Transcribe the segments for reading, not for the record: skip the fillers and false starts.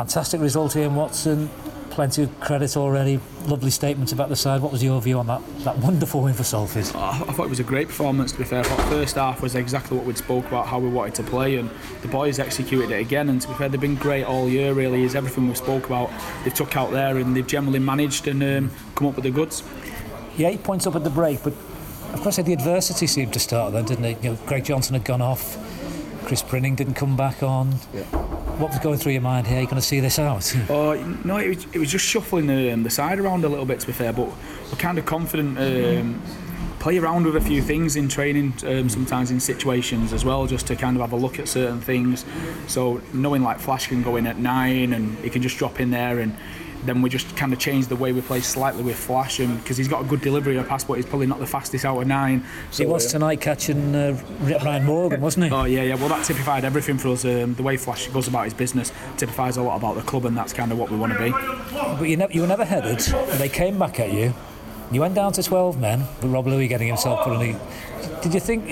Fantastic result, Ian Watson. Plenty of credit already. Lovely statements about the side. What was your view on that wonderful win for Salford? I thought it was a great performance, to be fair. I thought the first half was exactly what we'd spoke about, how we wanted to play, and the boys executed it again. And to be fair, they've been great all year, really. Is everything we spoke about, they've took out there and they've generally managed and come up with the goods. Yeah, 8 points up at the break, but of course the adversity seemed to start then, didn't it? Greg Johnson had gone off, Chris Prinning didn't come back on. Yeah. What was going through your mind here? Are you going to see this out? No, it was just shuffling the side around a little bit, to be fair, but we're kind of confident. Play around with a few things in training, sometimes in situations as well, just to kind of have a look at certain things. So knowing like Flash can go in at 9 and he can just drop in there, and then we just kind of changed the way we play slightly with Flash, and because he's got a good delivery of a pass, but he's probably not the fastest out of 9. So he was tonight catching Ryan Morgan, wasn't he? Oh yeah. Well, that typified everything for us. The way Flash goes about his business typifies a lot about the club, and that's kind of what we want to be. But you were never headed. They came back at you. You went down to 12 men, with Rob Louis getting himself put in. Did you think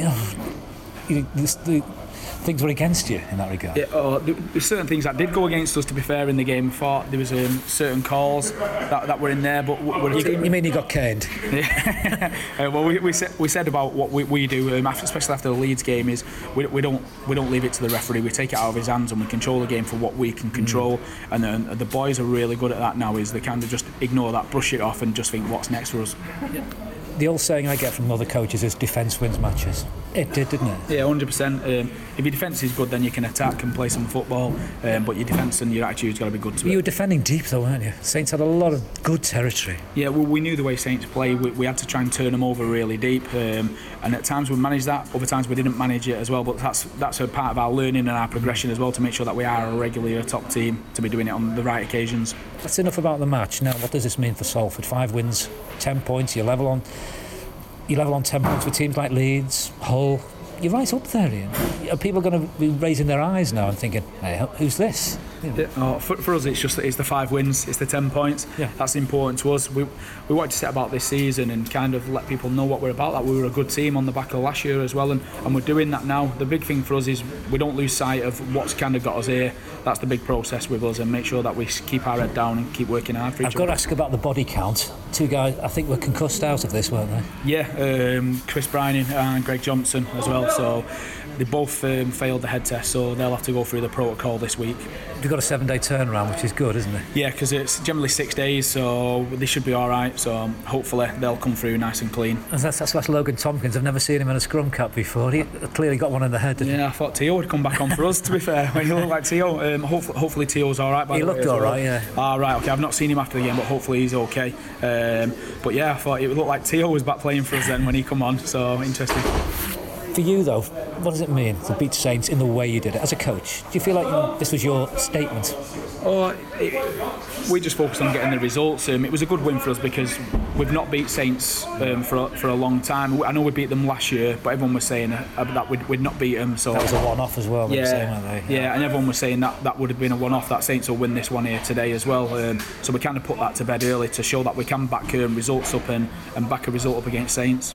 things were against you in that regard? Yeah, there's certain things that did go against us, to be fair, in the game. I thought there was certain calls that were in there, but you mean you got caned? Yeah. Well, we said about what we do, especially after the Leeds game, is we don't leave it to the referee. We take it out of his hands and we control the game for what we can control. And the boys are really good at that now. Is they kind of just ignore that, brush it off, and just think what's next for us. Yeah. The old saying I get from other coaches is defence wins matches. It did, didn't it? Yeah, 100%. If your defence is good, then you can attack and play some football, but your defence and your attitude's got to be good too. You were defending deep though, weren't you? Saints had a lot of good territory. Yeah, well, we knew the way Saints play. We had to try and turn them over really deep, and at times we managed that, other times we didn't manage it as well, but that's a part of our learning and our progression as well, to make sure that we are regularly a top team, to be doing it on the right occasions. That's enough about the match. Now, what does this mean for Salford? 5 wins, 10 points, you're level on 10 points with teams like Leeds, Hull. You're right up there, Ian. Are people going to be raising their eyes now and thinking, hey, who's this? For us, it's the 5 wins, it's the 10 points. Yeah. That's important to us. We wanted to set about this season and kind of let people know what we're about, that we were a good team on the back of last year as well, and we're doing that now. The big thing for us is we don't lose sight of what's kind of got us here. That's the big process with us, and make sure that we keep our head down and keep working hard for each other. I've got to ask about the body count. 2 guys, I think, were concussed out of this, weren't they? Yeah, Chris Bryning and Greg Johnson as well. So they both failed the head test, so they'll have to go through the protocol this week. You've got a 7-day turnaround, which is good, isn't it? Yeah, because it's generally 6 days, so they should be all right. So hopefully they'll come through nice and clean. And that's Logan Tompkins. I've never seen him in a scrum cap before. He clearly got one in the head, didn't he? I thought Tio would come back on for us, to be fair. When he looked like Tio, hopefully Tio's all right. He looked all right, yeah. Right, okay. I've not seen him after the game, but hopefully he's okay. But yeah, I thought it looked like Tio was back playing for us then when he come on. So interesting. For you though, what does it mean to beat Saints in the way you did it as a coach? Do you feel like this was your statement? We just focused on getting the results. It was a good win for us because we've not beat Saints for a long time. I know we beat them last year, but everyone was saying that we'd not beat them. So that was a one-off as well. Yeah, and everyone was saying that would have been a one-off. That Saints will win this one here today as well. So we kind of put that to bed early to show that we can back results up and back a result up against Saints.